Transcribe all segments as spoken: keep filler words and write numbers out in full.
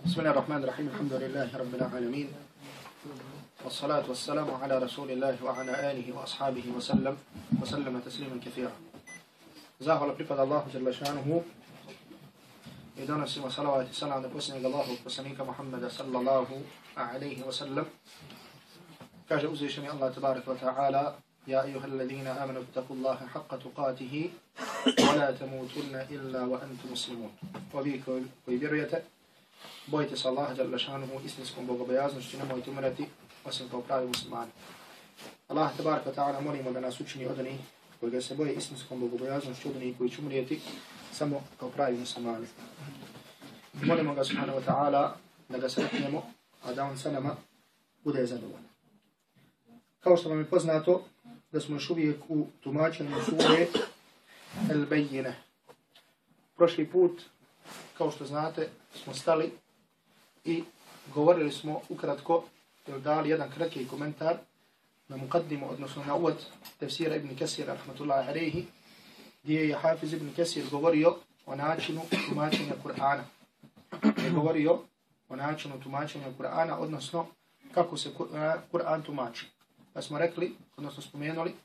بسم الله الرحمن الرحيم الحمد لله رب العالمين والصلاة والسلام على رسول الله وعلى آله وأصحابه وسلم وسلم تسليما كثيرا. Zahvala pripada Allahu dželle šanuhu i donosimo salavat i salam na posljednjeg Allahovog poslanika Muhammeda sallallahu alaihi wa sallam. Kaže uzvišeni Allah tabaraka wa ta'ala: Ja ejuha alladhina amanu ittaqullaha haqqa tuqatihi wa la tamutunna illa wa antum muslimun. O vi koji vjerujete, bojite se Allaha dželle šanuhu istinskom bogobojaznošću, nemojte umirati osim kao pravi muslimani. Allah tabaraka wa ta'ala molimo da nas učini od onih koji ga se boje istinskom bogobojaznošću, od onih koji će umrijeti samo kao pravi muslimani. I molimo ga subhanahu wa ta'ala da ga sretnemo, a da on sa nama bude zadovoljan. Kao što vam je poznato, da smo još uvijek u tumačenju sure Al-Bayyinah. Prošli put, kao što znate, smo stali i govorili smo ukratko, ili dali jedan kratki komentar na muqaddimu, odnosno na uvod tefsira Ibn Kesira, rahmatullahi alejhi, gdje je Hafiz Ibn Kesir govorio o načinu tumačenja Kur'ana. Je govorio o načinu tumačenja Kur'ana, odnosno kako se Kur'an tumači. Pa smo rekli, odnosno spomenuli,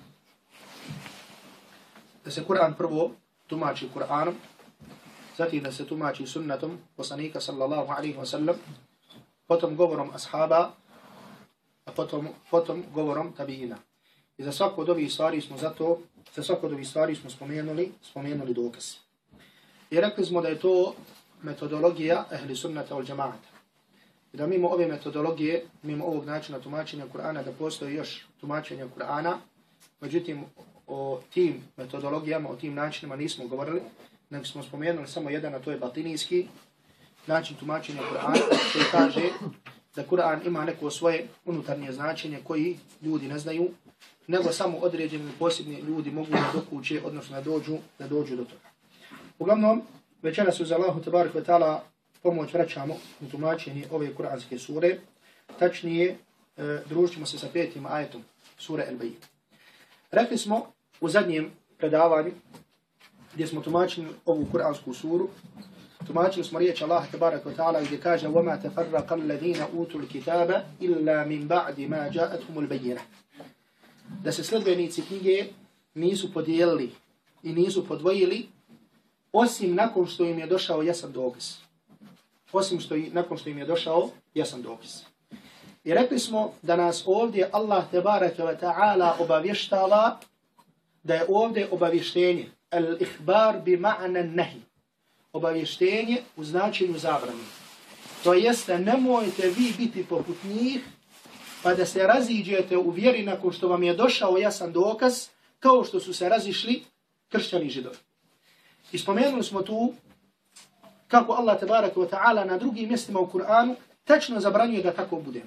da se Kur'an prvo tumači Kur'anom, zatim da se tumači sunnetom poslanika sallallahu alaihi wa sallam, potom govorom ashaba, a potom, potom govorom tabiina. I za svaku od ovih stvari smo zato, za svaku od ovih stvari smo spomenuli, spomenuli dokaz. I rekli smo da je to metodologija ehli sunnata wal džamaata. I da mimo ove metodologije, mimo ovog načina tumačenja Kur'ana, da postoji još tumačenja Kur'ana, međutim o tim metodologijama, o tim načinima nismo govorili, nego smo spomenuli samo jedan, a to je batinijski način tumačenja Kur'ana, koji kaže da Kur'an ima neko svoje unutarnje značenje koji ljudi ne znaju, nego samo određeni posebni ljudi mogu da dokuće, odnosno da dođu, da dođu do toga. Uglavnom, večeras uz Allahu tabaraka wa ta'ala pomoć vraćamo u tumačenje ove kuranske sure, tačnije e, družimo se sa petim ajetom sure Al-Bayyinah. Rekli smo u zadnjem predavanju, gdje smo tumačili ovu kuransku suru, tumačili smo riječ Allaha tabaraka wa ta'ala gdje kaže وَمَا تَفَرَّقَ الَّذِينَ أُوتُوا الْكِتَابَ إِلَّا مِنْ بَعْدِ مَا جَاءَتْهُمُ الْبَيِّنَةُ. Da se sledbenici knjige nisu podijelili i nisu podvojili osim nakon što im je došao jasan dokaz. Osim što i, nakon što im je došao jasan dokaz. I rekli smo da nas ovdje Allah tabaraka wa ta'ala obavještava da je ovdje obavještenje al-ihbar bi ma'na nahi. Obavještenje u značenju zabrane. To jeste, nemojte vi biti poput njih pa da se raziđete u vjeri nakon što vam je došao jasan dokaz, kao što su se razišli kršćani i židovi. I spomenuli smo tu kako Allah tabaraka wa ta'ala na drugim mjestima u Kur'anu tačno zabranjuje da tako bude.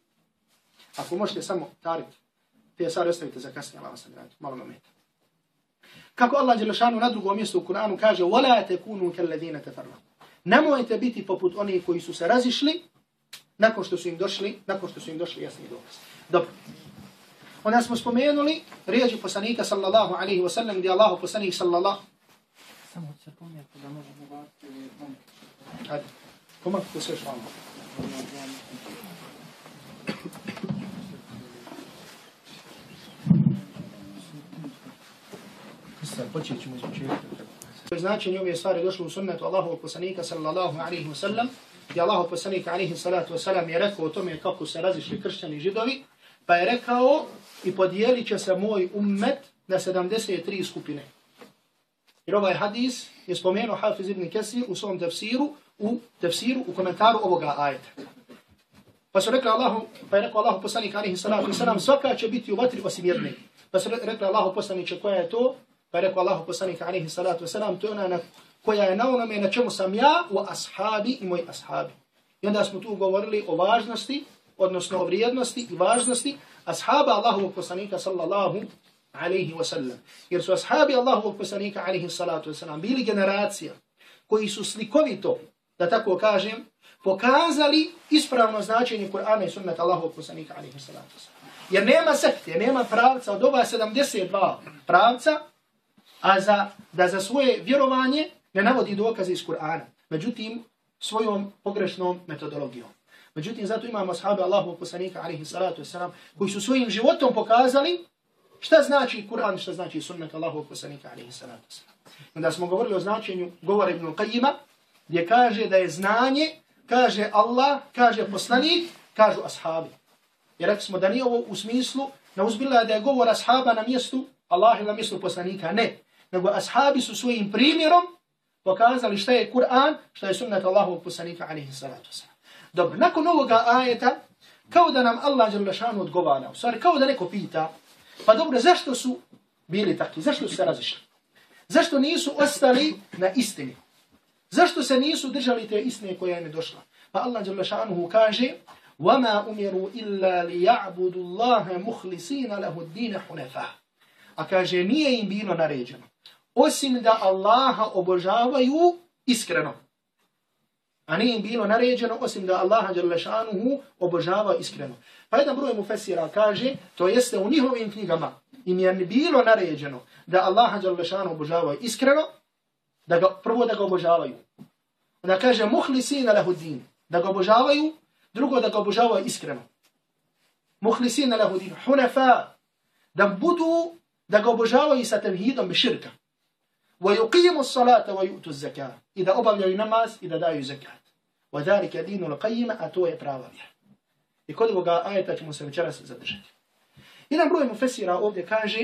Ako možete samo tariti, te stvari ostavite za kasnije, Allah vas nagradi, malo momenta. Kako Allah dželle šanuhu na drugom mjestu u Kur'anu kaže وَلَا تَكُونُوا كَالَّذِينَ تَفَرَّقُوا. Nemojte biti poput onih koji su se razišli nakon što su im došli, nakon što su im došli jasni dokaz. Dobro. Onda smo spomenuli riječi poslanika sallallahu alaihi wa sallam, gdje Allah poslanik sallallahu. Samo se pomijete da možemo govoriti. Hajde, pomakite sve šalno. Počet ćemo izvučiti. Značenje ove stvari došlo u sunnetu Allahovog poslanika sallallahu alaihi wa sallam, gdje Allahov poslanik alaihi salatu wa sallam je rekao o tome kako se razišli kršćani i židovi, pa je rekao i podijelit će se moj ummet na sedamdeset tri skupine. Jer ovaj hadis je spomenuo Hafiz Ibn Kesir u svom tefsiru, u tefsiru, u komentaru ovoga ajeta. Pa su rekli Allahu, pa je rekao Allahu poslanik alaihi salatu wa sallam, svaka će biti u vatri osim jedne. Pa su rekli Allahu poslaniče, koja je to? Pa je rekao Allahu poslanik alaihi salatu wa sallam, to je ona na, koja je na onome na čemu sam ja, u ashabi i moji ashabi. I onda smo tu govorili o važnosti, odnosno o vrijednosti i važnosti ashaba Allahovog poslanika sallallahu alaihi wa sallam. Jer su ashabi Allahovog poslanika alaihi salatu wa sallam bili generacija koji su slikovito, da tako kažem, pokazali ispravno značenje Kur'ana i sunnata Allahovog poslanika alaihi salatu wa sallam. Jer nema sekte, nema pravca od ova sedamdeset dva pravca, a za, da za svoje vjerovanje ne navodi dokaze iz Kur'ana. Međutim, svojom pogrešnom metodologijom. Međutim, zato imamo ashabe Allahovog poslanika, alejhi salatu vesselam, koji su svojim životom pokazali šta znači Kur'an, šta znači sunnet Allahovog poslanika, alejhi salatu vesselam. Onda smo govorili o značenju govora Ibn Qayyima, gdje kaže da je znanje, kaže Allah, kaže poslanik, kažu ashabi. Jer rekli smo da nije ovo u smislu, na uzbila da je govor ashaba na mjestu Allah i na mjestu poslanika. Ne. Nego ashabi su svojim primjerom pokazali šta je Kur'an, šta je sunnet Allahovog poslanika, alejhi salatu vesselam. Dobro, nakon ovoga ajeta, kao da nam Allah dželle šanu odgovara, u stvari kao da neko pita, pa dobro, zašto su bili takvi, zašto su se razišli? Zašto nisu ostali na istini? Zašto se nisu držali te istine koja im je došla? Pa Allah dželle šanuhu kaže: وَمَا أُمِرُوا إِلَّا لِيَعْبُدُوا اللَّهَ مُخْلِصِينَ لَهُ الدِّينَ حُنَفَاءَ. A kaže, nije im bilo naređeno, osim da Allaha obožavaju iskreno. A nije im bilo naređeno, osim da Allaha dželle šanuhu obožavaju iskreno. Pa jedan broj mufesira kaže, to jeste u njihovim knjigama im je bilo naređeno da Allaha dželle šanuhu obožavaju iskreno, da ga, prvo da ga obožavaju. Onda kaže, muhlisina lahu din, da ga obožavaju, drugo da ga obožavaju iskreno. Muhlisina lahu din, hunafa, da budu, da ga obožavaju sa tevhidom i širka. Wa yuqimu salata wa yu'tu zakat, i da obavljaju namaz i da daju zakat. Wa dhalika dinul qayyim, a to je prava vjera. I kod ovoga ajeta ćemo se večeras zadržati. Jedan broj mufesira ovdje kaže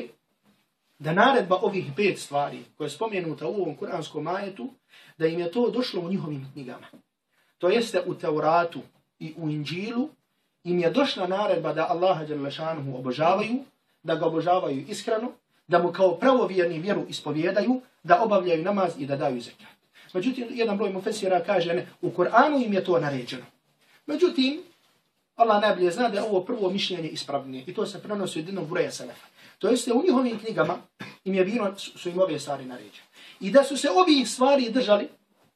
da naredba ovih pet stvari koje je spomenuta u ovom kuranskom ajetu, da im je to došlo u njihovim knjigama. To jeste u Teuratu i u Inđilu im je došla naredba da Allaha dželle šanuhu obožavaju, da ga obožavaju iskreno, da mu kao pravovjerni vjeru ispovjedaju, da obavljaju namaz i da daju zekat. Međutim, jedan broj mufesira kaže ne, u Kur'anu im je to naređeno. Međutim, Allah najbolje zna da je ovo prvo mišljenje ispravnije i to se prenosi od jednog broja selefa. To jeste u njihovim knjigama im je bilo, su im ove stvari naređene. I da su se ovih stvari držali,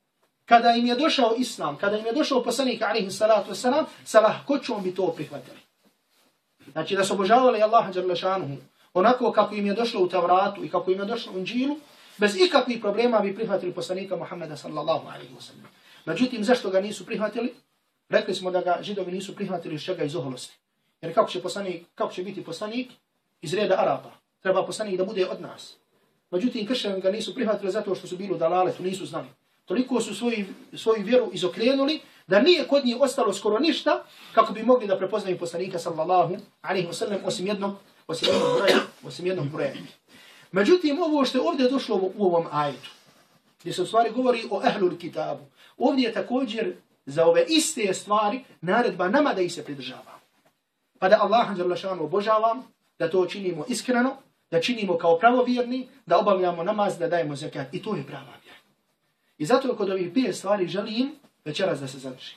kada im je došao Islam, kada im je došao poslanik alejhi salatu vesselam, sa lahkoćom bi to prihvatili. Znači da su obožavali Allaha dželle šanuhu onako kako im je došlo u Tevratu i kako im je došlo u Inđilu, bez ikakvih problema bi prihvatili poslanika Muhammeda sallallahu alejhi ve sellem. Međutim, zašto ga nisu prihvatili? Rekli smo da ga Židovi nisu prihvatili iz čega, iz oholosti. Jer kako će poslanik, kako će biti poslanik iz reda Arapa? Treba poslanik da bude od nas. Međutim, kršćani ga nisu prihvatili zato što su bili u dalaletu, nisu znali. Toliko su svoju, svoju vjeru izokrenuli da nije kod njih ostalo skoro ništa kako bi mogli da prepoznaju poslanika sallallahu alejhi ve sellem osim jednog, osim jednog broja, osim jednog broja. Međutim, ovo što je ovdje došlo u ovom ajetu, gdje se u stvari govori o ehlul kitabu, ovdje je također za ove iste stvari naredba nama da ih se pridržavamo. Pa da Allaha dželle šanuhu obožavamo, da to činimo iskreno, da činimo kao pravovjerni, da obavljamo namaz, da dajemo zekat. I to je prava vjera. I zato kod ovih pet stvari želim večeras da se zadrži.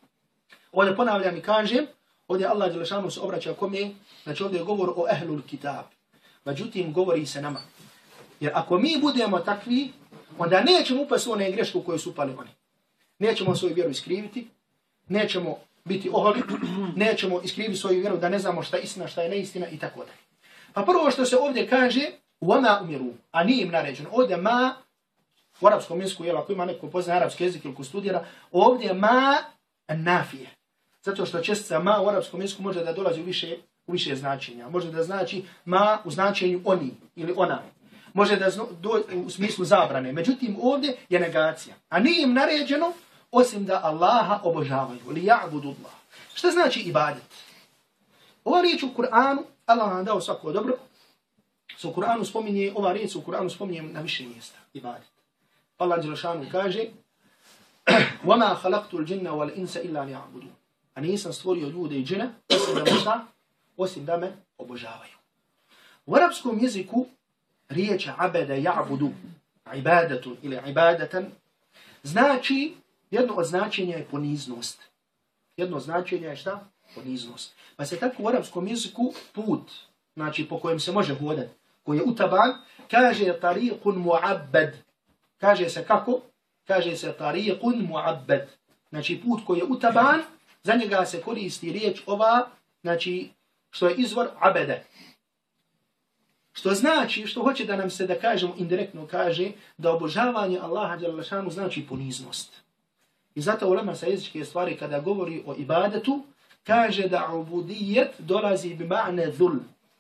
Ovdje ponavljam i kažem, ovdje Allah dželle šanuhu se obraća kome, znači ovdje je govor o ehlul kitab. Međutim, govori se nama. Jer ako mi budemo takvi, onda nećemo upasti u one grešku koje su upali oni. Nećemo svoju vjeru iskriviti, nećemo biti oholi, nećemo iskriviti svoju vjeru da ne znamo šta je istina, šta je neistina i tako dalje. Pa prvo što se ovdje kaže, وَمَا umiru, a nije im naređeno. Ovdje ma, u arapskom jeziku, jel, ako ima neko pozna arapski jezik ili ko studira, ovdje ma nafije. Zato što čestica ma u arapskom jeziku može da dolazi u više, u više značenja. Može da znači ma u značenju oni ili ona. Može da zno, do, u smislu zabrane. Međutim, ovdje je negacija. A nije im naređeno osim da Allaha obožavaju. Li ja'budu Allah. Šta znači ibadet? Ova riječ u Kur'anu, Allah nam dao svako dobro, se u Kur'anu spominje, ova riječ u Kur'anu spominje na više mjesta. Ibadet. Allah dželle šanuhu kaže وَمَا خَلَقْتُ الْجِنَّ وَالْإِنْسَ إِلَّا لِيَعْبُدُونَ. A nisam stvorio ljude i džine, osim da me šta? Osim da me obožavaju. U arapskom jeziku riječ abada ja'budu, ibadatu ili ibadatan, znači, jedno od značenja je poniznost. Jedno od značenja je šta? Poniznost. Pa se tako u arapskom jeziku put, znači po kojem se može hodati, koji je utaban, kaže tariqun mu'abbad. Kaže se kako? Kaže se tariqun mu'abbad. Znači put koji je utaban, za njega se koristi riječ ova, znači što je izvor abede. Što znači, što hoće da nam se da kažemo indirektno kaže, da obožavanje Allaha dželle šanuhu znači poniznost. I zato ulema sa jezičke stvari kada govori o ibadetu, kaže da ubudijet dolazi bi ma'ne dhul,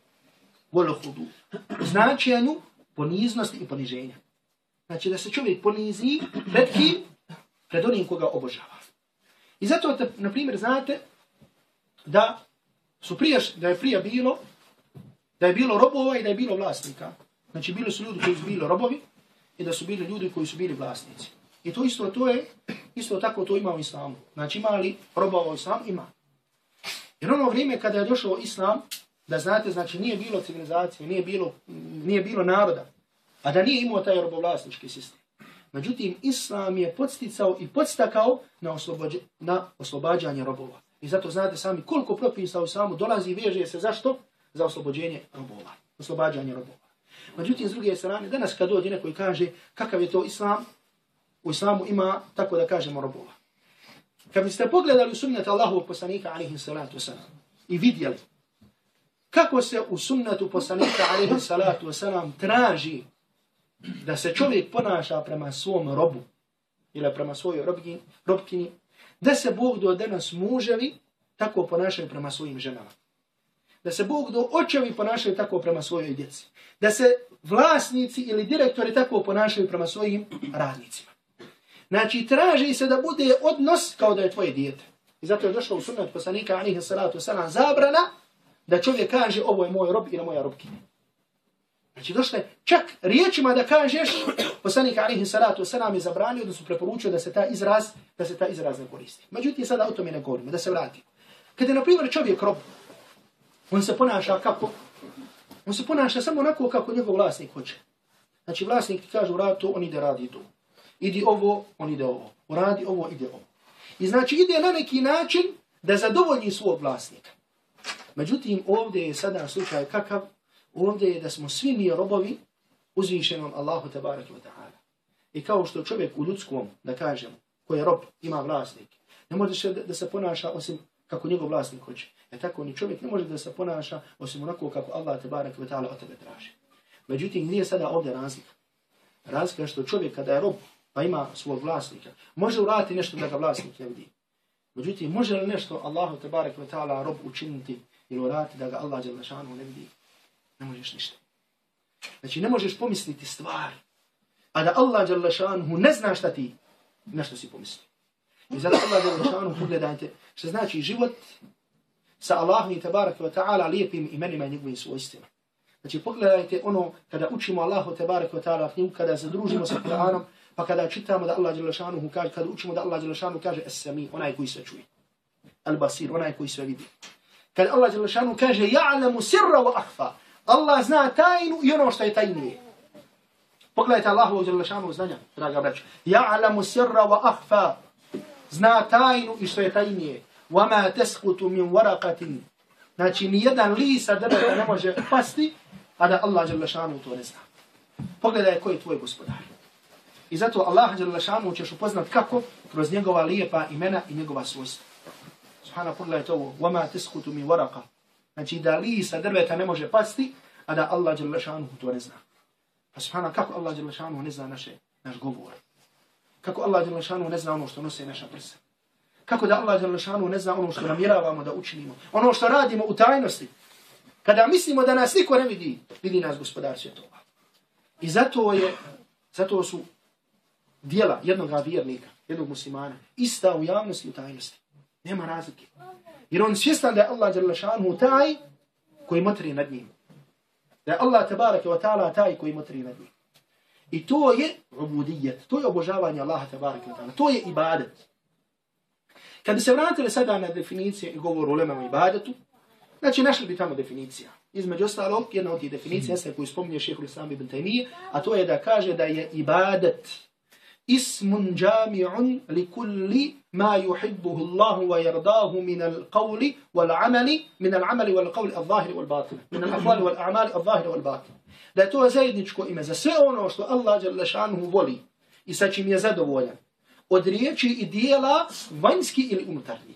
vol hudu. U značenju poniznosti i poniženja. Znači da se čovjek ponizi pred kim? Pred onim koga obožava. I zato, na primjer, znate da su prije, da je prije bilo, da je bilo robova i da je bilo vlasnika. Znači bili su ljudi koji su bili robovi i da su bili ljudi koji su bili vlasnici. I to isto, to je, isto tako to ima u islamu. Znači ima li robova u islamu? Ima. Jer ono vrijeme kada je došao islam, da znate, znači nije bilo civilizacije, nije bilo, nije bilo naroda, a da nije imao taj robovlasnički sistem. Međutim, islam je podsticao i podstakao na, oslobođe, na oslobađanje robova. I zato znate sami koliko propisa u islamu dolazi i veže se zašto? Za oslobođenje robova, oslobađanje robova. Međutim, s druge strane, danas kad dođe neko i kaže kakav je to islam, u islamu ima, tako da kažemo, robova. Kad biste pogledali u sunnet Allahovog poslanika, alaihi salatu wasalam, i vidjeli kako se u sunnetu poslanika, alaihi salatu wasalam, traži da se čovjek ponaša prema svom robu ili prema svojoj robkinji, robkinji, da se Bog do danas muževi tako ponašaju prema svojim ženama. Da se Bog do očevi ponašaju tako prema svojoj djeci. Da se vlasnici ili direktori tako ponašaju prema svojim radnicima. Znači, traži se da bude odnos kao da je tvoje dijete. I zato je došlo u sunnet poslanika, alaihi salatu wasalam, zabrana da čovjek kaže ovo je moj rob ili moja robkinja. Znači, došlo je čak riječima da kažeš, poslanik alaihi salatu wasalam je zabranio, da su preporučio da se ta izraz, da se ta izraz ne koristi. Međutim, sada o tome ne govorimo, da se vrati. Kada je, na primjer, čovjek rob, on se ponaša kako? On se ponaša samo onako kako njegov vlasnik hoće. Znači, vlasnik ti kaže uradi to, on ide radi to. Idi ovo, on ide ovo. Uradi ovo, ide ovo. I znači ide na neki način da zadovolji svog vlasnika. Međutim, ovdje je sada slučaj kakav? Ovdje je da smo svi mi robovi uzvišenom Allahu tebareke ve ta'ala. I kao što čovjek u ljudskom, da kažemo, koji je rob, ima vlasnik, ne može se da se ponaša osim kako njegov vlasnik hoće. E tako ni čovjek ne može da se ponaša osim onako kako Allah tebareke ve ta'ala od tebe traži. Međutim, nije sada ovdje razlika. Razlika je što čovjek kada je rob, pa ima svog vlasnika, može uraditi nešto da ga vlasnik ne vidi. Međutim, može li nešto Allahu tebareke ve ta'ala rob učiniti ili uraditi da ga Allah dželle šanuhu ne vidi? Ne možeš ništa. Znači, ne možeš pomisliti stvar, a da Allah dželle šanuhu ne zna šta ti nešto si pomisli. I zato Allah dželle šanuhu, pogledajte, što znači život sa Allahom i tebareke ve ta'ala lijepim imenima i njegovim svojstvima. Znači, pogledajte ono kada učimo Allahu tebareke ve ta'ala knjigu, kada zadružimo sa Kur'anom, pa kada čitamo da Allah dželle šanuhu kaže, kada učimo da Allah dželle šanuhu kaže es-sami, onaj koji sve čuje. Al-basir, onaj koji sve vidi. Kada Allah dželle šanuhu kaže ja'lamu sirra wa akhfa, Allah zna tajnu i ono što je tajnije. Pogledajte Allahu dželle šanuhu znanja, draga braćo. Ja'lamu sirra wa akhfa, zna tajnu i što je tajnije. Wa ma tasqutu min waraqatin. Znači, nijedan list sa drveta ne može pasti, a da Allah dželle šanuhu to ne zna. Pogledaj koji je tvoj gospodar. I zato Allah dželle šanuhu ćeš upoznat kako? Kroz njegova lijepa imena i njegova svojstva. Subhana, pogledajte ovo. وَمَا تَسْخُتُ مِنْ وَرَقَ. Znači da list sa drveta ne može pasti, a da Allah dželle šanuhu to ne zna. Pa subhana, kako Allah dželle šanuhu ne zna naše, naš govor? Kako Allah dželle šanuhu ne zna ono što nose naša prsa? Kako da Allah dželle šanuhu ne zna ono što namjeravamo da učinimo? Ono što radimo u tajnosti. Kada mislimo da nas niko ne vidi, vidi nas gospodar svjetova. I zato je, zato su djela jednog vjernika, jednog muslimana, ista u javnosti i u tajnosti. Nema razlike. Jer on svjestan da je Allah dželle šanuhu taj koji motri nad njim. Da je Allah tebareke ve ta'ala taj koji motri nad njim. I to je ubudijet, to je obožavanje Allaha tebareke ve ta'ala, to je ibadet. Kad bi se vratili sada na definicije i govor o ulema o ibadetu, znači našli bi tamo definicija. Između ostalog, jedna od tih definicija jeste koju spominje šejhul Islam ibn Taymije, a to je da kaže da je ibadet ismun jami'un li kulli ma yuhibbuhu Allahu wa yardahu min al-qawli wal-amali min al-amali wal-qawli al-zahiri wal-batin min al-aqwali wal-a'mali al-zahiri wal-batin. Da je to zajedničko ime za sve ono što Allah dželle šanuhu voli i sa čim je zadovoljan. Od riječi i dijela vanjski ili unutarnji.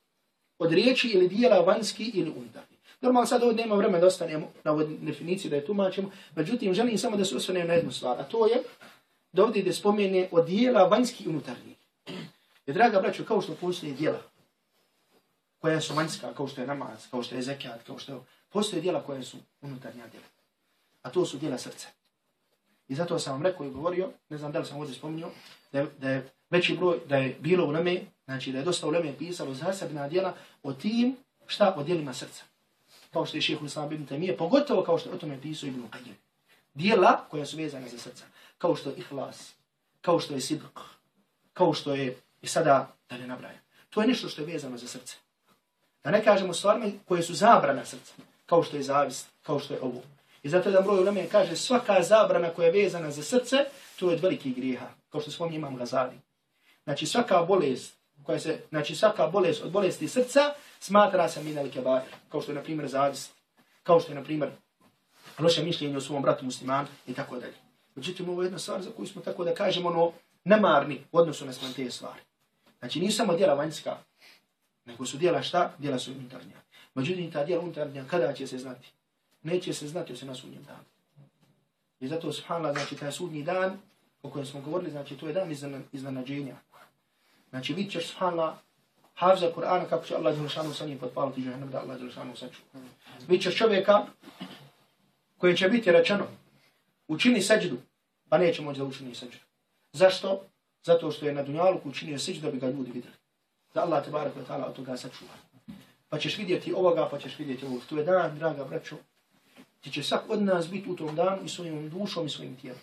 Od riječi ili dijela vanjski ili unutarnji. Normalno sad ovdje nema vremena da ostanemo na ovoj definiciji da je tumačimo, međutim želim samo da se osvrnem na jednu stvar, a to je da ovdje da spomene od dijela vanjski i unutarnji. Jer, draga braćo, kao što postoje djela koja su vanjska, kao što je namaz, kao što je zekat, kao što je... Postoje djela koja su unutarnja djela. A to su djela srca. I zato sam vam rekao i govorio, ne znam da li sam ovdje spominjao, da je, da je veći broj, da je bilo u Leme, znači da je dosta u Leme pisalo zasebna djela o tim, šta, o djelima srca. Kao što je šejh Islam ibn Taymije, pogotovo kao što je o tome pisao Ibn Qayyim. Djela koja su vezane za srca. Kao što je ihlas, kao što je sidq, kao što je, i sada da ne nabrajam. To je nešto što je vezano za srce. Da ne kažemo stvarima koje su zabrana srca, kao što je zavist, kao što je ovo. I zato jedan broj uleme kaže svaka zabrana koja je vezana za srce, to je od velikih grijeha, kao što spominje Imam Gazali. Znači svaka bolest, koja se, znači svaka bolest od bolesti srca smatra se min al-kebair, kao što je na primjer zavist, kao što je na primjer loše mišljenje o svom bratu muslimanu i tako dalje. Međutim, ovo je jedna stvar za koju smo tako da kažemo ono nemarni u odnosu na sve te stvari. Znači nisu samo djela vanjska, nego su djela šta? Djela su unutarnja. Međutim, ta djela unutarnja kada će se znati? Neće se znati osim na sudnjem danu. I zato, subhanallah, znači taj sudnji dan o kojem smo govorili, znači to je dan iznenađenja. Znači vidit ćeš, subhanallah, hafza Kur'ana kako će Allah dželešanu sa njim potpaliti džahannam da Allah dželešanu sačuva. Vidit ćeš čovjeka kojem će biti rečeno učini seđdu, pa neće moći da učini seđdu. Zašto? Zato što je na dunjaluku učinio seđdu da bi ga ljudi vidjeli. Da Allah tebarek ve ta'ala od toga sačuva. Pa ćeš vidjeti ovoga, pa ćeš vidjeti ovog. To je dan, draga braćo, ti će svak od nas biti u tom danu i svojim dušom i svojim tijelom.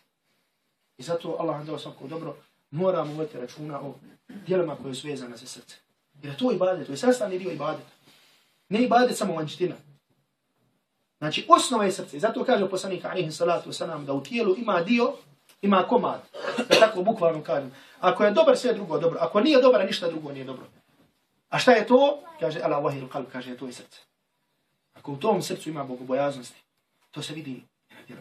I zato Allah nam dao svako dobro, moramo uvjeti računa o djelima koje su vezane za srce. Jer to je ibadet, to je sastavni dio ibadeta. Ne ibadet samo vanjština. Znači osnova je srce. I zato kaže poslanik alejhi salatu vesselam da u tijelu ima dio, ima komad. Da tako bukvalno kažem. Ako je dobar, sve drugo dobro. Ako nije dobar, ništa drugo nije dobro. A šta je to? Kaže ala wahil qalb, kaže to je srce. Ako u tom srcu ima bogobojaznosti, to se vidi na djelu.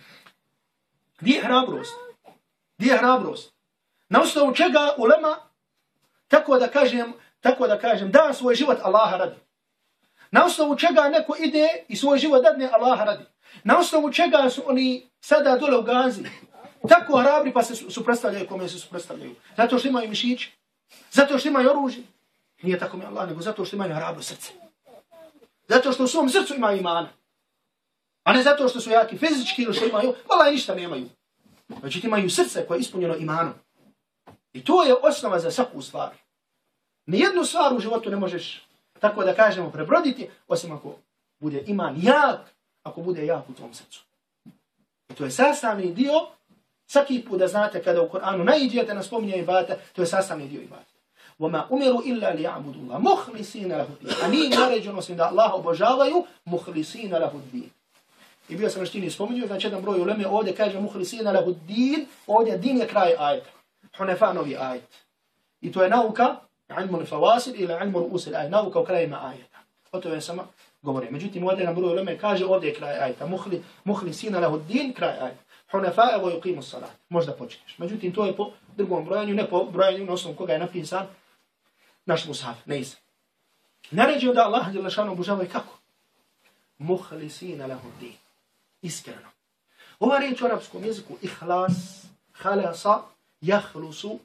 Gdje je hrabrost? Gdje je hrabrost? Na osnovu čega ulema, tako da kažem, tako da kažem, da svoj život Allaha radi. Na osnovu čega neko ide i svoj život dadne Allaha radi. Na osnovu čega su oni sada dole u Gazi tako hrabri pa se suprotstavljaju kome se suprotstavljaju. Zato što imaju mišić, zato što imaju oružje. Nije tako mi Allah, nego zato što imaju hrabro srce. Zato što u svom srcu imaju imana. A ne zato što su jaki fizički ili što imaju, valjda ništa nemaju. Znači imaju srce koje je ispunjeno imanom. I to je osnova za svaku stvar. Nijednu stvar u životu ne možeš, tako da kažemo, prebroditi, osim ako bude iman jak, ako bude jak u tvom srcu. I to je sastavni dio, svaki put da znate kada u Koranu naiđete na spominje ibadeta, to je sastavni dio ibadeta. وَمَا أُمِرُوا إِلَّا لِيَعْبُدُوا اللَّهَ مُخْلِصِينَ لَهُ الدِّينَ. A nije naređeno osim da Allah obožavaju مُخْلِصِينَ لَهُ الدِّينَ. I bio sam što nije spominio, znači jedan broj uleme ovdje kaže مُخْلِصِينَ لَهُ الدِّينَ, ovdje din je kraj ajeta. Hunefa novi ajet. I to je nauka, ilmu l-fawasil ili ilmu ru'usil ajet, nauka u krajima ajeta. O to je sama govori. Međutim, ovdje jedan broj uleme kaže ovdje je kraj ajeta. مُخْلِصِينَ لَهُ الدِّينَ, kraj ajeta. Hunefa evo yuqimu salat. Možda počneš. Međutim, to je po drugom brojanju, ne po brojanju na osnovu koga je napisan naš mushaf, ne iz. Naređio da Allah dželešanu obožavaju kako? Muhlisina lahu din. Iskreno. Ova riječ u arapskom jeziku ihlas, halasa, jahlusu,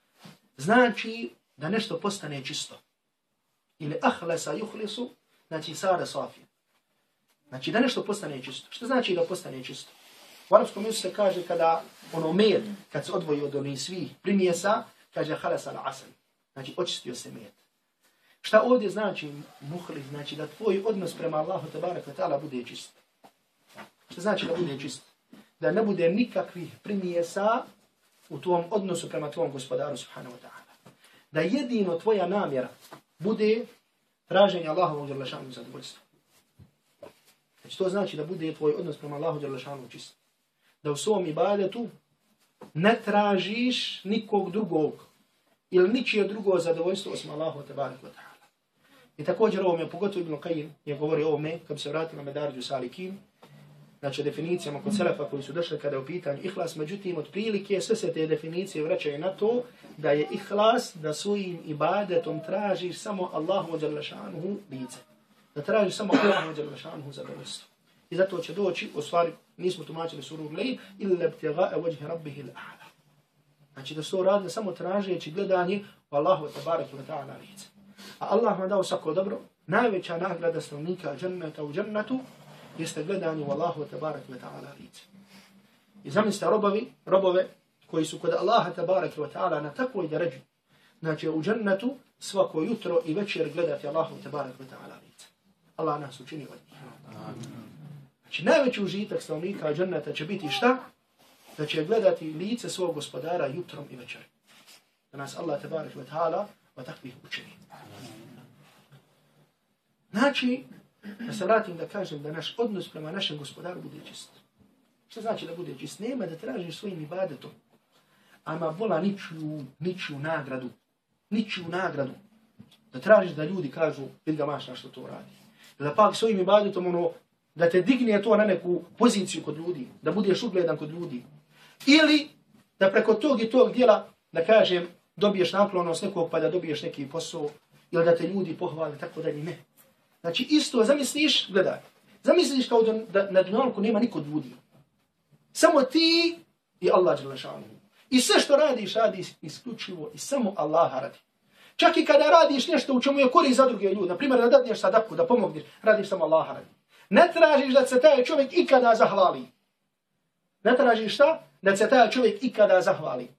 znači da nešto postane čisto. Ili ahlasa yuhlisu, znači sara safija. Znači da nešto postane čisto. Što znači da postane čisto? U arapskom jeziku se kaže kada ono med, kad se odvoji od onih svih primjesa, kaže halasa la asal. Znači, očistio se med. Šta ovdje znači muhlis? Znači da tvoj odnos prema Allahu tebarek ve ta'ala bude čist. Šta znači da bude čist? Da ne bude nikakvih primjesa u tvom odnosu prema tvom gospodaru subhanahu wa ta'ala. Da jedino tvoja namjera bude traženje Allahovog dželešanu zadovoljstva. Znači to znači da bude tvoj odnos prema Allahu dželešanu čist. Da u svom ibadetu ne tražiš nikog drugog ili ničije drugo zadovoljstvo osim Allahu tebarek ve ta'ala. I također ovome, pogotovo Ibn Qayyim je govori o ovome, kad bi se vratili na Medarđu Salikin, znači definicijama kod selefa koji su došli kada je u pitanju ihlas, međutim od prilike sve se te definicije vraćaju na to da je ihlas da svojim ibadetom tražiš samo Allahu dželešanuhu lice. Da tražiš samo Allahu dželešanuhu zadovoljstvo. I zato će doći, u stvari nismo tumačili suru Lejl, illa ibtigha'a wajhi rabbihil a'la. Znači da su to radili samo tražeći gledanje Allahu tebareke ve ta'ala lice. A Allah vam dao svako dobro, najveća nagrada stanovnika dženneta u džennetu jeste gledanje u Allahu tebareke ve ta'ala lice. I zamislite robovi, robove koji su kod Allaha tebareke ve ta'ala na takvoj deređi, znači u džennetu svako jutro i večer gledati Allahu tebareke ve ta'ala lice. Allah nas učini od njih. Znači najveći užitak stanovnika dženneta će biti šta? Da će gledati lice svog gospodara jutrom i večer. Da nas Allah tebareke ve ta'ala od takvih učini. Znači, da se vratim da kažem da naš odnos prema našem gospodaru bude čist. Što znači da bude čist? Nema da tražiš svojim ibadetom, ama vola ničiju, ničiju nagradu. Ničiju nagradu. Da tražiš da ljudi kažu, vidi ga mašna što to radi. Da pak svojim ibadetom ono, da te digne to na neku poziciju kod ljudi, da budeš ugledan kod ljudi. Ili da preko tog i tog dijela, da kažem, dobiješ naklonost nekog pa da dobiješ neki posao, ili da te ljudi pohvale, tako da ne. Znači isto zamisliš, gledaj, zamisliš kao da na dunjalku nema niko ljudi. Samo ti i Allah dželešanu. I sve što radiš, radiš isključivo i samo Allaha radi. Čak i kada radiš nešto u čemu je korist za druge ljudi, na primjer da dadneš sadaku, da pomogneš, radiš samo Allaha radi. Ne tražiš da se taj čovjek ikada zahvali. Ne tražiš šta? Da se taj čovjek ikada zahvali.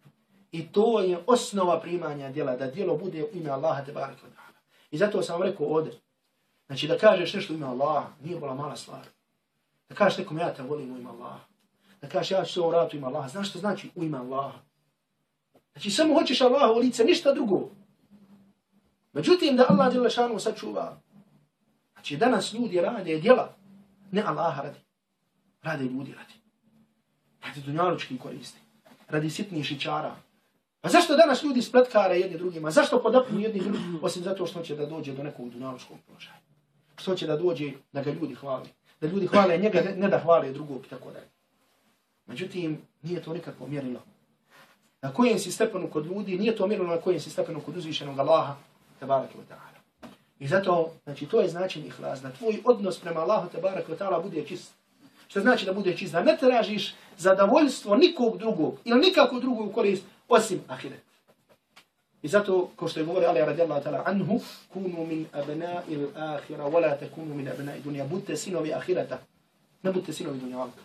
I to je osnova primanja djela, da djelo bude u ime Allaha tebareke ve ta'ala. I zato sam vam rekao ovdje, znači da kažeš nešto u ime Allaha, nije bila mala stvar. Da kažeš nekom ja te volim u ime Allaha. Da kažeš ja ću se uraditi u ime Allaha. Znaš što znači u ime Allaha? Znači samo hoćeš Allaha u lice, ništa drugo. Međutim da Allah dželešanu sačuva. Znači danas ljudi rade djela, ne Allaha radi. Rade ljudi radi. Radi dunjalučki koristi. Radi sitnih šičara. Pa zašto danas ljudi spletkare jedni drugima? Zašto podapnu jedni drugim? Osim zato što će da dođe do nekog dunjalučkog položaja. Što će da dođe da ga ljudi hvali. Da ljudi hvale njega, ne da hvale drugog i tako dalje. Međutim, nije to nikakvo mjerilo. Na kojem si stepenu kod ljudi, nije to mjerilo na kojem si stepenu kod uzvišenog Allaha, tebareke ve ta'ala. I zato, znači, to je značenje ihlas, da tvoj odnos prema Allahu, tebareke ve ta'ala, bude čist. Što znači da bude čist? Da ne tražiš zadovoljstvo nikog drugog ili nikakvog drugog korist osim ahiret. I zato, ko što je govori Ali radijallahu ta'ala anhu, kunu min abna'i l-akhira, wala takunu min abna'i dunja. Budite sinovi ahireta, ne budite sinovi dunjalka.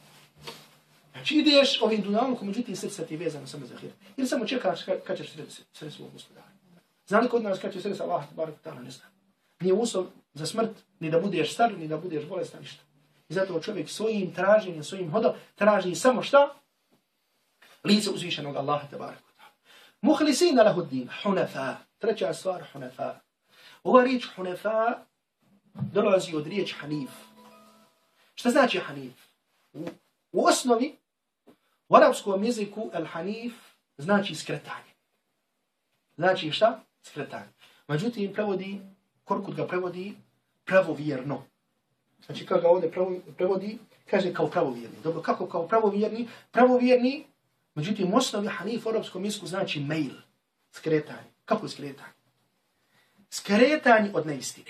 Znači ideš ovim dunjalkom, međutim srce ti je vezano samo za ahiret. Ili samo čekaš kad ćeš sredi svog gospodara. Zna li kod nas kad će sredi sa Allah, tabaraka ta'ala, ne zna. Nije uslov za smrt, ni da budeš star, ni da budeš bolestan, ništa. I zato čovjek svojim traženjem, svojim hodom traži samo šta? Lice uzvišenog Allaha tabaraka ta'ala. Muhlisina lahu din, hunafa. Treća stvar, hunafa. Ova riječ hunafa dolazi od riječ hanif. Šta znači hanif? U, u osnovi, u arapskom jeziku, al-hanif znači skretanje. Znači šta? Skretanje. Međutim, prevodi, Korkut ga prevodi pravovjerno. Znači kako ga ovdje prevodi, kaže kao pravovjerni. Dobro, kako kao pravovjerni? Pravovjerni, međutim, u osnovi hanif u arapskom jeziku znači mail, skretanje. Kako skretanje? Skretanje od neistine.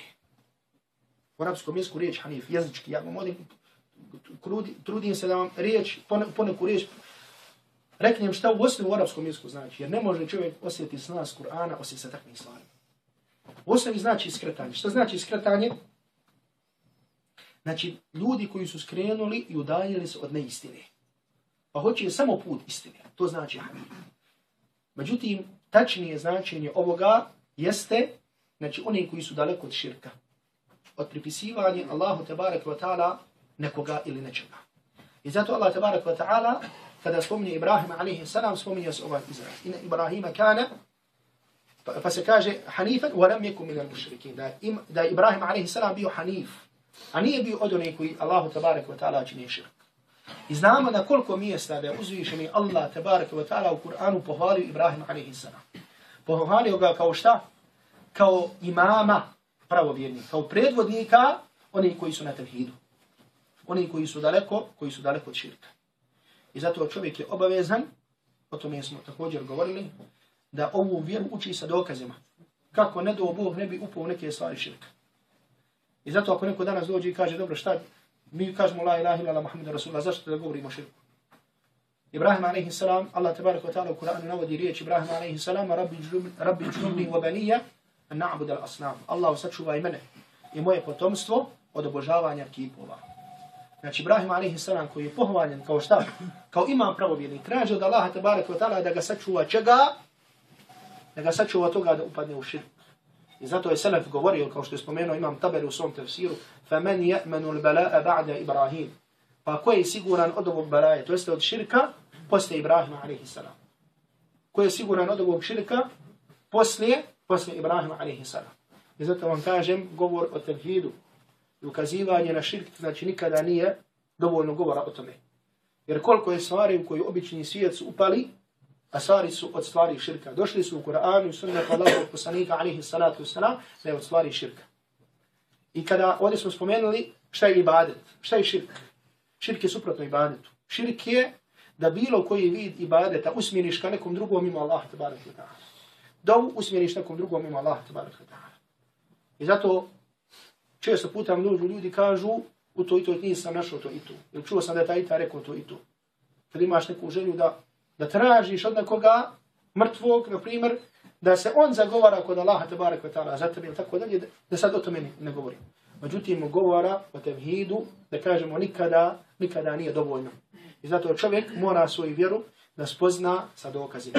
U arapskom jeziku riječ hanif, jezički, ja vam ovdje trudim se da vam riječ, poneku riječ, reknem šta u osnovi u arapskom jeziku znači, jer ne može čovjek osjetiti snas Kur'ana osim sa takvim stvarima. U osnovi znači skretanje. Šta znači skretanje? Znači, ljudi koji su skrenuli i udaljili se od neistine. Pa hoće samo put istine. To znači hanif. Međutim, tačnije značenje ovoga jeste, znači, oni koji su daleko od širka. Od pripisivanja Allahu tebareke ve ta'ala nekoga ili nečega. I zato Allah tebareke ve ta'ala, kada spominje Ibrahima alaihi salam, spominje se ovaj izraz. Ina Ibrahima kana, pa, pa se kaže hanifan, wa lam yakun min al-mushrikin. Da, im, da Ibrahim alaihi salam bio hanif. A nije bio od onih koji Allahu tebareke ve ta'ala čini širk. I znamo na koliko mjesta da je uzvišeni Allah tebareke ve ta'ala u Kur'anu pohvalio Ibrahim alaihi salam. Pohvalio ga kao šta? Kao imama pravovjernika, kao predvodnika onih koji su na tevhidu. Oni koji su daleko, koji su daleko od širka. I zato čovjek je obavezan, o tome smo također govorili, da ovu vjeru uči sa dokazima. Kako ne do Bog ne bi upao u neke stvari širka. I zato ako neko danas dođe i kaže, dobro šta, mi kažemo la ilaha illallah Muhammed Rasulullah, zašto da govorimo o širku? Ibrahim alejhi salam, Allah tebareke ve taala u Kur'anu navodi riječ Ibrahim alejhi salam, Rabbi Rabbi džnubni wa baniya an na'budu al-asnam. Allah sačuvaj mene i moje potomstvo od obožavanja kipova. Znači Ibrahim alejhi salam koji je pohvaljen kao šta? Kao imam pravovjerni, traži od Allaha tebareke ve taala da ga sačuva čega? Da ga sačuva toga da upadne u širk. I zato je selef govorio, kao što je spomenuo imam Taberi u svom tefsiru, فَمَنْ يَأْمَنُ الْبَلَاءَ بَعْدَ إِبْرَاهِيمِ. Pa ko je siguran od ovog belaje, to jeste od širka, poslije Ibrahima alejhi salam. Ko je siguran od ovog širka, poslije, poslije Ibrahima alejhi salam. I zato vam kažem, govor o tevhidu i ukazivanje na širk, znači nikada nije dovoljno govora o tome. Jer koliko je stvari u koji obični svijet su upali, a stvari su od stvari širka. Došli su u Kur'anu i sunnetu Allahovog poslanika alejhi salatu vesselam da je od stvari širka. I kada ovdje smo spomenuli šta je ibadet, šta je širk? Širk je suprotno ibadetu. Širk je da bilo koji vid ibadeta usmjeriš ka nekom drugom mimo Allaha tebareke ve taala. Dovu usmjeriš nekom drugom mimo Allaha tebareke ve taala. I zato često puta mnogi ljudi kažu u to i to nisam našao to i to. Ili čuo sam da je taj i taj rekao to i to. Kad imaš neku želju da, da tražiš od nekoga mrtvog, na primjer, da se on zagovara kod Allaha tebareke ve taala za tebe ili tako dalje, da sad o tome ne, ne govorim. Međutim, govora o tevhidu, da kažemo nikada, nikada nije dovoljno. I zato čovjek mora svoju vjeru da spozna sa dokazima.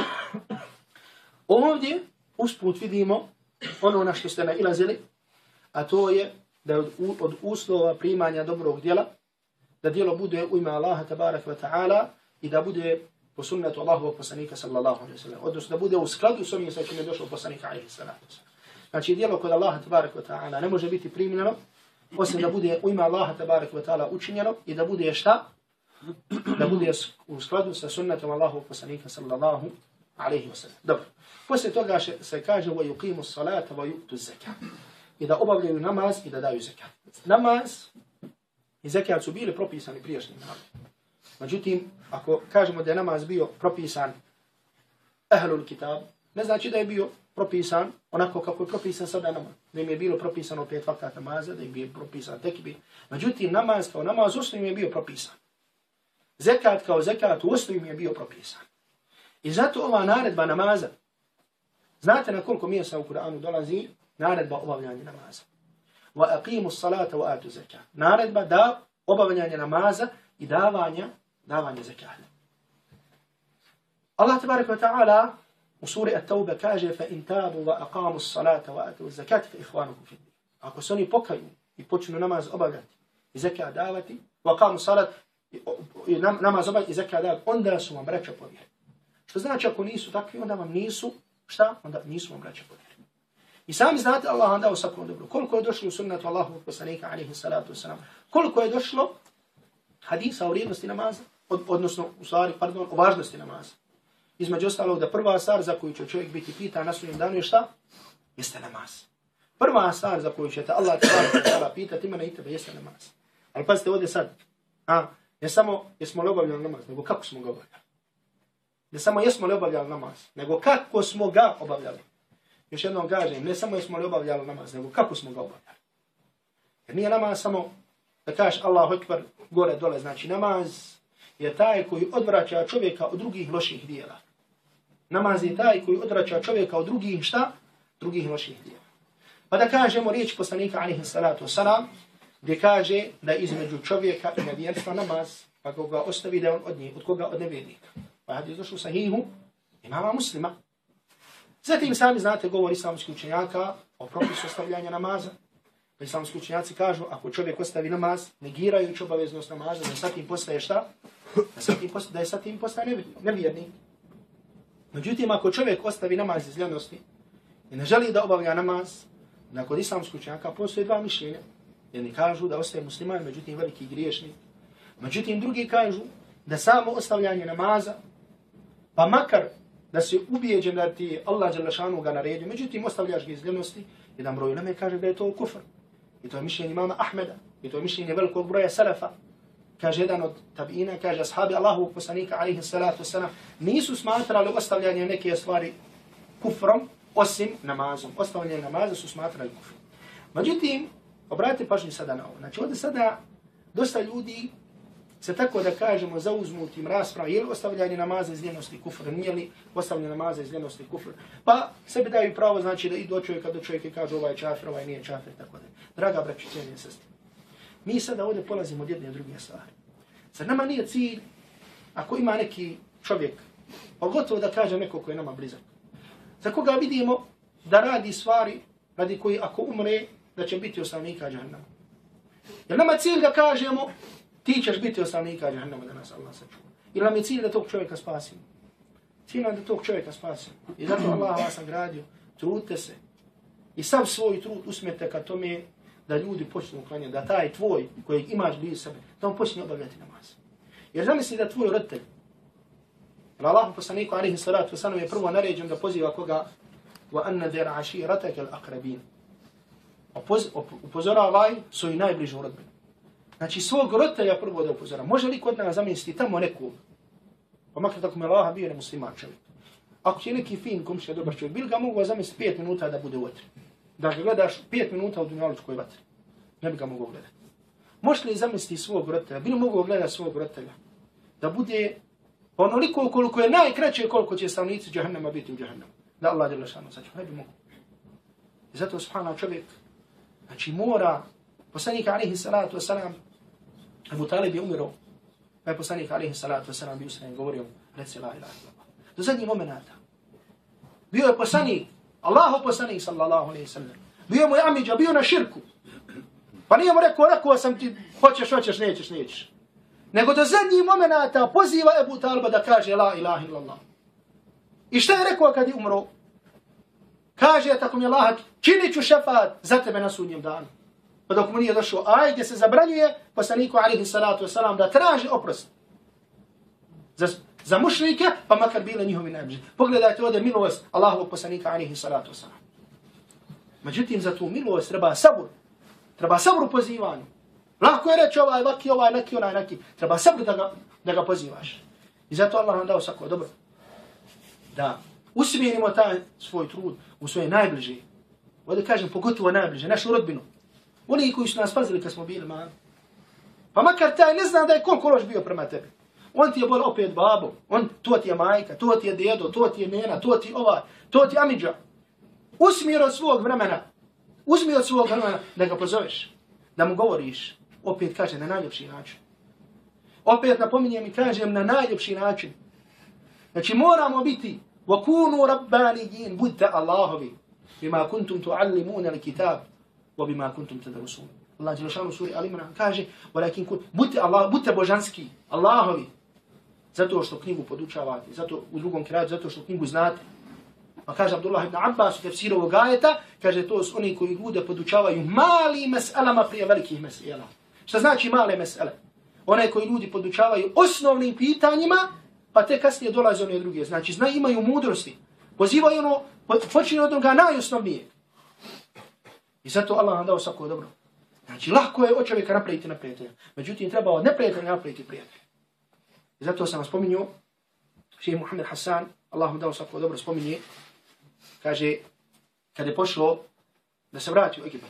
Ovdje usput vidimo ono na što ste nailazili, a to je da od, od uslova primanja dobrog djela, da djelo bude u ime Allaha tabaraka wa ta'ala i da bude po sunnetu Allahovog poslanika sallallahu alejhi ve sellem, odnosno da bude u skladu s onim sa čim je došao poslanik alejhi salatu vesselam. Znači djelo kod Allaha tabaraka wa ta'ala ne može biti primljeno osim da bude u ime Allaha tabaraka wa ta'ala učinjeno i da bude šta? Da bude u skladu sa sunnetom Allahovog poslanika sallallahu alejhi ve sellem. Dobro. Poslije toga se kaže wa yuqimu as-salata wa yu'tu az-zakat. I da obavljaju namaz i da daju zekat. Namaz i zekat su bili propisani prijašnjim narodima. Međutim, ako kažemo da je namaz bio propisan ahlul kitab, ne znači da je bio propisan onako kako je propisan sada namaz. Da im je bilo propisano pet vakat namaza, da im je propisan tekbir. Međutim, namaz kao namaz u osnovi je bio propisan. Zekat kao zekat u osnovi je bio propisan. I zato ova naredba namaza, znate na koliko mjesta u Kur'anu dolazi naredba obavljanja namaza. Wa aqimu s-salata wa atu zekat. Naredba da obavljanje namaza i davanja, davanja zekata. Allah tabaraka wa ta'ala u suri At-Tawba kaže fa in tabu wa aqamu s-salata wa atu zekat fa ihwanukum fi din. Ako se oni pokaju i počnu namaz obavljati i zekat davati, wa aqamu s-salat i namaz obavljati i zekat davati, onda su vam braća po vjeri. Što znači ako nisu takvi, onda vam nisu, šta? Onda nisu vam braća po vjeri. I sami znate Allah vam dao svakom dobro. Koliko je došlo u sunnetu Allahovog poslanika alejhi salatu vesselam? Koliko je došlo hadisa o vrijednosti namaza, od, odnosno u stvari, pardon, o važnosti namaza. Između ostalog da prva stvar za koju će čovjek biti pitan na sudnjem danu je šta? Jeste namaz. Prva stvar za koju ćete Allah ta'ala pitati mene i tebe jeste namaz. Ali pazite ovdje sad, a, ne samo jesmo li obavljali namaz, nego kako smo ga obavljali. Ne samo jesmo li obavljali namaz, nego kako smo ga obavljali. Još jednom kažem, ne samo jesmo li obavljali namaz, nego kako smo ga obavljali. Jer nije namaz samo da kažeš Allahu ekber gore dole, znači namaz je taj koji odvraća čovjeka od drugih loših dijela. Namaz je taj koji odvraća čovjeka od drugih šta? Drugih loših dijela. Pa da kažemo riječ poslanika alejhi salatu vesselam, gdje kaže da između čovjeka i nevjerstva namaz, pa koga ostavi da on od njih, od koga od nevjernika. Pa hadis došao u sahihu imama Muslima. Zatim sami znate govor islamskih učenjaka o propisu ostavljanja namaza. Pa islamski učenjaci kažu, ako čovjek ostavi namaz, negirajući obaveznost namaza, da sa tim postaje šta? Da, sa tim postaje, da je sa tim postaje nevjernik. Međutim, ako čovjek ostavi namaz iz ljenosti i ne želi da obavlja namaz, da kod islamskih učenjaka postoje dva mišljenja. Jedni kažu da ostaje musliman, međutim veliki griješnik. Međutim, drugi kažu da samo ostavljanje namaza, pa makar da se ubijeđen da ti Allah dželle šanuhu ga naredio, međutim ostavljaš ga iz ljenosti, jedan broj uleme kaže da je to kufr. I to je mišljenje imama Ahmeda, i to je mišljenje velikog broja selefa. Kaže jedan od tabiina, kaže ashabi Allahovog poslanika alejhi salatu vesselam nisu smatrali ostavljanje neke stvari kufrom osim namazom. Ostavljanje namaza su smatrali kufrom. Međutim, obratite pažnju sada na ovo. Znači ovdje sada dosta ljudi se tako da kažemo zauzmu tim rasprava, je li ostavljanje namaza iz ljenosti kufr, nije li ostavljanje namaza iz ljenosti kufr. Pa sebi daju pravo, znači da idu od čovjeka do čovjeka i kažu ovaj je čafir, ovaj nije čafir, tako da. Draga braći, cijenjeni sestri, mi sada ovdje polazimo od jedne i druge stvari. Zar nama nije cilj, ako ima neki čovjek, pogotovo da kaže neko koji je nama blizak, za koga vidimo da radi stvari radi koji ako umre, da će biti ostavnika džahannama. Jer nama cilj da kažemo, ti ćeš biti ostavnika džahannama da nas Allah sačuva. Ili nam je cilj da tog čovjeka spasimo. Cilj nam da tog čovjeka spasimo. I zato Allah vas nagradio, trudite se. I sam svoj trud usmjerite ka tome da ljudi počnu uklanjati, da taj tvoj kojeg imaš blizu sebe, da on počne obavljati namaz. Jer zamisli da tvoj roditelj, jer Allah poslaniku alaihi salatu wasalam je prvo naređen da poziva koga وَأَنَّذِرْ عَشِيرَتَكَ الْأَقْرَبِينَ. Upozoravaj svoju najbližu rodbinu. Znači svog roditelja prvo da upozora. Može li kod nas zamisliti tamo nekog, pa makar tako me Allah bio nemusliman čovjek. Ako je neki fin komšija dobar čovjek, bil ga mogu zamisliti pet minuta da bude u vatri. Da ga gledaš pet minuta u dunjalučkoj vatri. Ne bi ga mogu gledati. Možeš li zamisliti svog roditelja, bil mogu gledati svog roditelja, da bude onoliko koliko je najkraće koliko će stavnici džahannama biti u džahannamu. Da Allah djela šanu sačuva. Ne bi mogu. I zato subhanahu čovjek, znači mora, poslanik alaihi salatu wasalam, Abu Talib je umirao, pa je poslanik alaihi salatu wasalam bio sredem govorio, reci la ilaha illallah. Do zadnjih momenata. Bio je poslanik, Allahu poslanik sallallahu alaihi sallam. Bio mu je amidža, bio na širku. Pa nije mu rekao, rekao sam ti, hoćeš, hoćeš, nećeš, nećeš. Nego do zadnjih momenata poziva Abu Taliba da kaže la ilaha illallah. I šta je rekao kad je umro? Kaže, tako mi je Allah, činit ću šefat za tebe na sudnjem danu. Pa dok mu nije došao aj gdje se zabranjuje poslaniku alaihi salatu wasalam da traži oprost za, za mušrike, pa makar bile njihovi najbliži. Pogledajte ovdje milost Allahovog poslanika alaihi salatu wasalam. Međutim, za tu milost treba sabur. Treba sabur u pozivanju. Lako je reći ovaj, vaki, ovaj, neki, onaj, neki. Treba sabur da ga, da ga pozivaš. I zato Allah nam dao svako dobro. Da usmjerimo taj svoj trud u svoje najbliže. Ovdje kažem, pogotovo najbliže, našu rodbinu. Oni koji su nas pazili kad smo bili mali. Pa makar taj ne zna da je koliko loš bio prema tebi. On ti je bol opet babo, on, to ti je majka, to ti je dedo, to ti je nena, to ti je ovaj, to ti je amidža. Usmjer od svog vremena, uzmi od svog vremena da ga pozoveš, da mu govoriš, opet kaže na najljepši način. Opet napominjem i kažem na najljepši način. Znači moramo biti وَكُونُوا رَبَّانِيِّينَ budite Allahovi bima kuntum tuallimuna al-kitab wa bima kuntum tadrusun. Allah dželle suri Al-Imran kaže walakin kun budite Allah, budite božanski, Allahovi. Zato što knjigu podučavate, zato u drugom kraju zato što knjigu znate. Pa kaže Abdullah ibn Abbas u tefsiru ovog ajeta, kaže to su oni koji ljude podučavaju mali meselama prije velikih mesela. Šta znači male mesele? One koji ljudi podučavaju osnovnim pitanjima, pa te kasnije dolaze one druge. Znači, znaju, imaju mudrosti. Pozivaju ono, počinju od onoga najosnovnije. I zato Allah nam dao svako dobro. Znači, lako je od čovjeka napraviti neprijatelja. Međutim, treba od neprijatelja napraviti prijatelja. I zato sam vas spominio, šejh Muhammed Hasan, Allah mu dao svako dobro, spominje, kaže, kad je pošlo da se vrati u Egipat.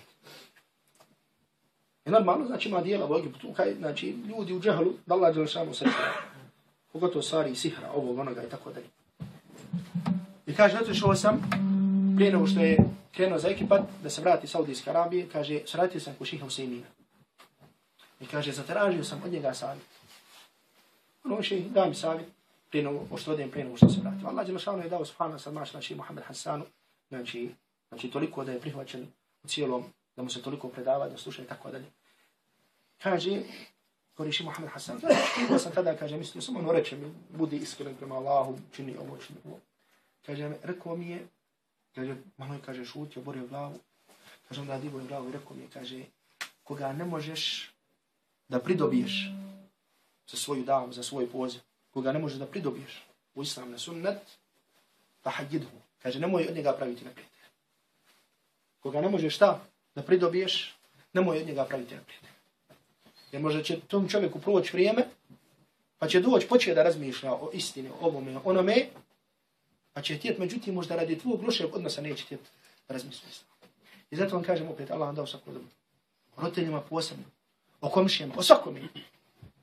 I normalno, znači, ima dijela u Egiptu, kaj, znači, ljudi u džahlu, da Allah dželle šanu sreća. Pogotovo stvari sihra, ovog, onoga i tako dalje. I kaže, otišao sam, prije nego što je krenuo za Egipat, da se vrati Saudijske Arabije, kaže, sratio sam kod šeha Husejmina. I kaže, zatražio sam od njega savjet. Ono šeha, daj mi savjet, prije nego što odem, prije nego što se vratio. Allah dželle je dao subhanahu sad maš naši Muhammed Hasanu, znači, znači toliko da je prihvaćen u cijelom, da mu se toliko predava, da sluša i tako dalje. Kaže, koriši Muhammed Hasan. Ja sam tada, kaže, mislio sam, ono reče mi, budi iskren prema Allahu, čini ovo, čini ovo. Kaže, rekao mi je, kaže, malo je, kaže, šutio, borio glavu. Kaže, onda divo je glavu i rekao mi je, kaže, koga ne možeš da pridobiješ za svoju davu, za svoj poziv, koga ne možeš da pridobiješ u islam na sunnet, pa hajidhu. Kaže, nemoj od njega praviti neprijatelja. Koga ne možeš šta da pridobiješ, nemoj od njega praviti neprijatelja. Jer možda će tom čovjeku proći vrijeme, pa će doći, početi da razmišlja o istini, o ovome, onome, pa će htjeti, međutim, možda radi tvojeg lošeg odnosa neće htjeti da razmišlja. I zato vam kažem opet, Allah vam dao svako dobro. O roditeljima posebno, o komšijama, o svakome.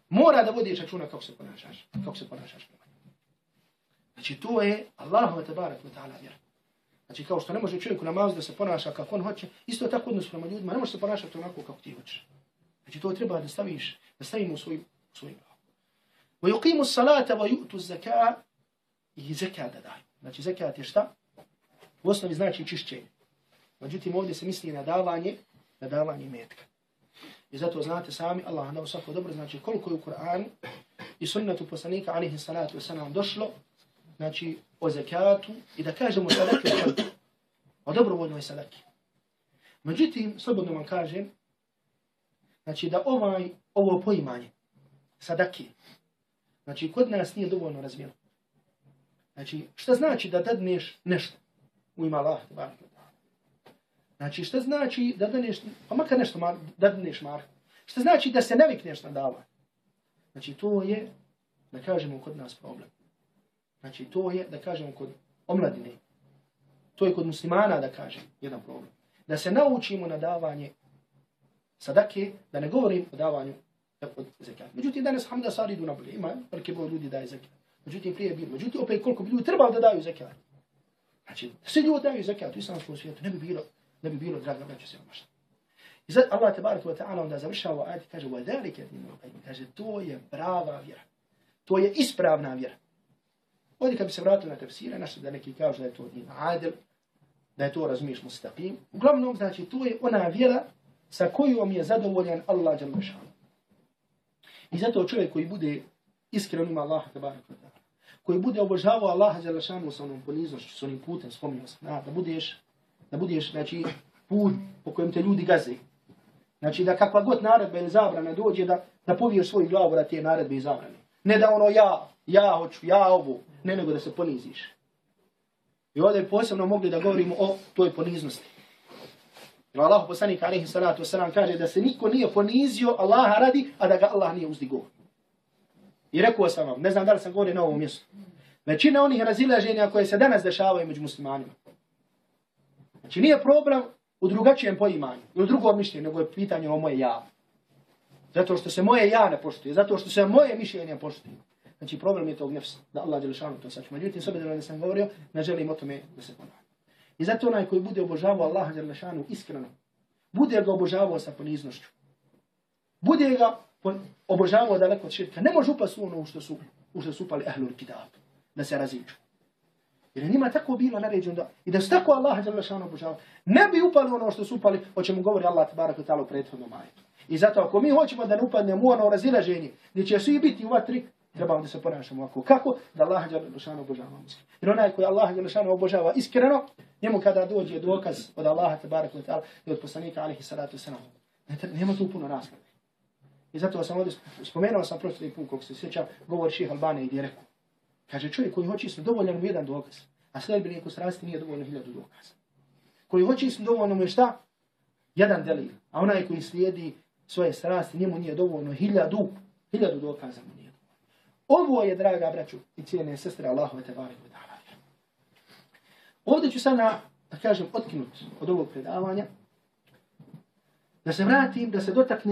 Mora da vodiš računa kako se ponašaš, kako se ponašaš prema njemu. Znači to je Allahu tebarek ve ta'ala vjera. Znači kao što ne može čovjek u namazu da se ponaša kako on hoće, isto tako odnos prema ljudima, ne može se ponašati onako kako ti hoćeš. Znači to treba da staviš, da stavimo u svoj, svoj glavu. Wa yuqimu salata wa yu'tu zaka i zekat da daju. Znači zekat je šta? U osnovi znači čišćenje. Međutim ovdje se misli na davanje, na davanje metka. I zato znate sami, Allah nam svako dobro, znači koliko je u Kur'anu i sunnetu poslanika alejhi salatu vesselam došlo, znači o zekatu i da kažemo sadake o dobrovoljnoj sadaki. Međutim, slobodno vam kažem, znači da ovaj, ovo poimanje sadaki, znači kod nas nije dovoljno razvijeno. Znači, šta znači da dadneš nešto u ime Allaha tebarek ve ta'ala? Znači, šta znači da dadneš, pa makar nešto mar, dadneš marku? Šta znači da se navikneš na davanje? Znači, to je, da kažemo, kod nas problem. Znači, to je, da kažemo, kod omladine. To je kod muslimana, da kažem, jedan problem. Da se naučimo na davanje sadake, da ne govorim o davanju od zekata. Međutim, danas hamda stvari idu na bolje. Ima veliki broj ljudi daje zekat. Međutim, prije je bilo. Međutim, opet koliko bi ljudi trebalo da daju zekat. Znači, svi ljudi daju zekat u islamskom svijetu. Ne bi bilo, ne bi bilo, draga braćo, siromašno. I zato Allah tebarek ve ta'ala onda završava ajet i kaže وَذَلِكَ دِينُ الْقَيِّمِ. Kaže, to je prava vjera. To je ispravna vjera. Ovdje kad bi se vratili na tefsire, nešto da neki kažu da je to din adil, da je to razumiješ mustaqim. Uglavnom, znači, to je ona vjera sa kojom je zadovoljan Allah dželle šanu. I zato čovjek koji bude iskren ima Allaha tebarek ve ta'ala, koji bude obožavao Allaha dželle šanu sa onom poniznošću, sa onim putem, spominjao sam, da budeš, da budeš, znači, put po kojem te ljudi gaze. Znači, da kakva god naredba ili zabrana dođe, da, da poviješ svoju glavu da te naredbe i zabrane. Ne da ono ja, ja hoću, ja ovo, ne nego da se poniziš. I ovdje posebno mogli da govorimo o toj poniznosti. Jer Allah poslanik alejhi salatu vesselam kaže da se niko nije ponizio Allaha radi, a da ga Allah nije uzdigao. I rekao sam vam, ne znam da li sam govorio na ovom mjestu, većina onih razilaženja koje se danas dešavaju među muslimanima. Znači nije problem u drugačijem poimanju, i u drugom mišljenju, nego je pitanje o moje ja. Zato što se moje ja ne poštuje, zato što se moje mišljenje poštuje. Znači problem je tog nefsa, da Allah dželle šanu to sačuva. Međutim, s obzirom da sam govorio, ne želim o tome da se ponavljam. I zato onaj koji bude obožavao Allaha dželle šanu iskreno, bude ga obožavao sa poniznošću, bude ga obožavao daleko od širka, ne može upasti u ono u što su, u što su upali ahlul kitab, da se raziđu. Jer je njima tako bilo naređeno da, i da su tako Allaha dželle šanu obožavao, ne bi upali ono što su upali, o čemu govori Allah tebarek ve ta'ala u prethodnom ajetu. I zato ako mi hoćemo da ne upadnemo u ono razilaženje, gdje će svi biti u vatri, trebamo da se ponašamo ovako. Kako? Da Allah dželle šanu obožava iskreno. Jer onaj koji Allah dželle šanu obožava iskreno, njemu kada dođe dokaz od Allaha tebarek ve ta'ala i od poslanika alejhi salatu vesselam, nema tu puno rasprave. I zato sam ovdje spomenuo sam prošli put, kako se sjeća, govor šejh Albani gdje je rekao. Kaže, čovjek koji hoće isto dovoljan mu jedan dokaz, a sledbeniku strasti nije dovoljno hiljadu dokaza. Koji hoće isto dovoljno mu je šta? Jedan delil. A onaj koji slijedi svoje strasti, njemu nije dovoljno hiljadu, hiljadu dokaza mu nije. Ovo je, draga braću i cijene sestre, Allahove tebarek ve ta'ala. Ovdje ću sada, da kažem, otkinut od ovog predavanja, da se vratim, da se dotaknem